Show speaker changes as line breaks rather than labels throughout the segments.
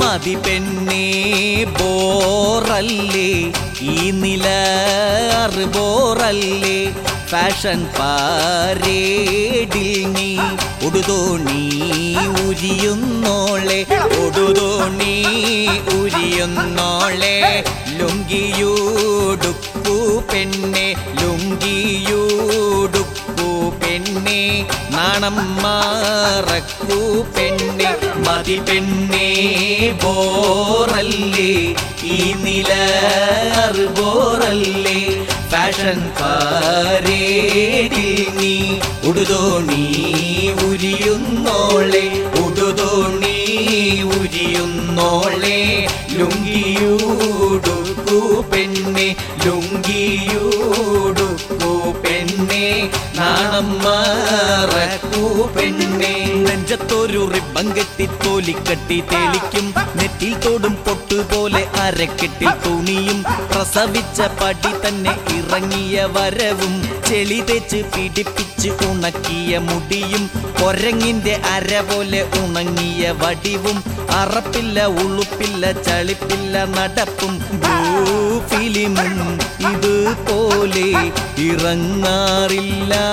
മതി പെണ്ണേ ബോറല്ലേ ഈ നില ബോറല്ലേ ഫാഷൻ പാരേഡിൽ നീ ഉടുതോണി ഉരിയുന്നോളെ ഉടുതോണി ഉരിയുന്നോളെ ലുങ്കിയൂടുക്കൂ പെണ്ണെ ലുങ്കിയൂടുക്കൂ പെണ്ണെ നാണം മറക്കൂ പെണ്ണെ മതി പെണ്ണേ ബോറല്ലേ ഈ നില ബോറല്ലേ ഫാഷൻ പാരേഡിൽ നീ ഉടുതോണി ഉരിയുന്നോളെ ഉടുതോണി ഉരിയുന്നോളെ ലുങ്കിയൂടുക്കൂ പെണ്ണെ ലുങ്കിയൂടുക്കൂ പെണ്ണെ നാണം മറക്കൂ പെണ്ണെ നെഞ്ചത്തൊരു റിബൻ കെട്ടി തോലിക്കട്ടി തെളിക്കും നെറ്റിൽ തോടും പൊട്ടുപോലെ അരക്കെട്ടിൽ തുണിയും പ്രസവിച്ച പടി തന്നെ ഇറങ്ങിയ വരവും ചെളി തേച്ച് പിടിപ്പിച്ച് ഉണക്കിയ മുടിയും കൊരങ്ങിന്റെ അര പോലെ ഉണങ്ങിയ വടിവും അറപ്പില്ല ഉളുപ്പില്ല ചളിപ്പില്ല നടപ്പും ഫിലിമും ഇതുപോലെ ഇറങ്ങാറില്ല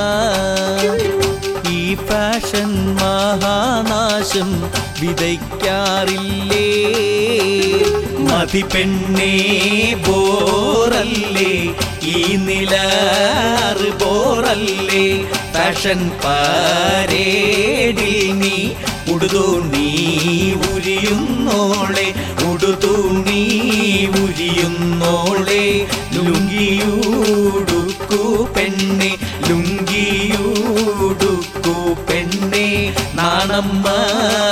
ഈ ഫാഷൻ മഹാനാശം വിതയ്ക്കാറില്ലേ മതി പെണ്ണേ ബോറല്ലേ ഈ നില ബോറല്ലേ ഫാഷൻ പാരേഡിൽ നീ ഉടുതോണി ഉരിയുന്നോളെ ഉടുതോണി ഉരിയുന്നോളെ ലുങ്കിയൂടുക്കൂ പെണ്ണെ ലുങ്കിയൂടുക്കൂ പെണ്ണെ നാണം